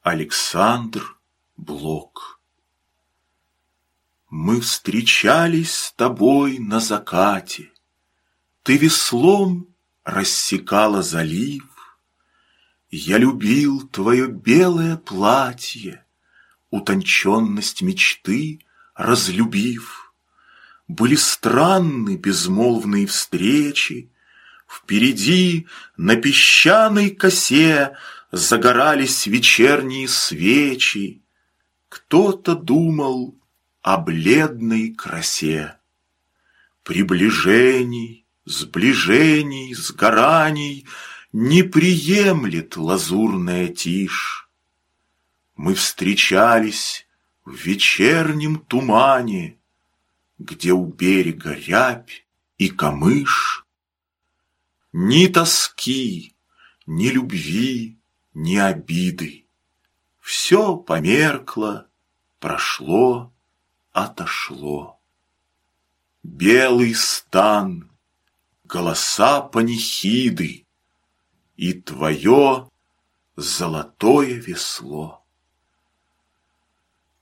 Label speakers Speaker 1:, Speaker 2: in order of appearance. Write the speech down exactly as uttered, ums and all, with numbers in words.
Speaker 1: Александр Блок. Мы встречались с тобой на закате, ты веслом рассекала залив. Я любил твое белое платье, утонченность мечты разлюбив. Были странны безмолвные встречи, впереди на песчаной косе загорались вечерние свечи. Кто-то думал о бледной красе. Приближений, сближений, сгораний не приемлет лазурная тишь. Мы встречались в вечернем тумане, где у берега рябь и камыш. Ни тоски, ни любви, ни обиды. Все померкло, прошло, отошло. Белый стан, голоса панихиды и твое золотое весло.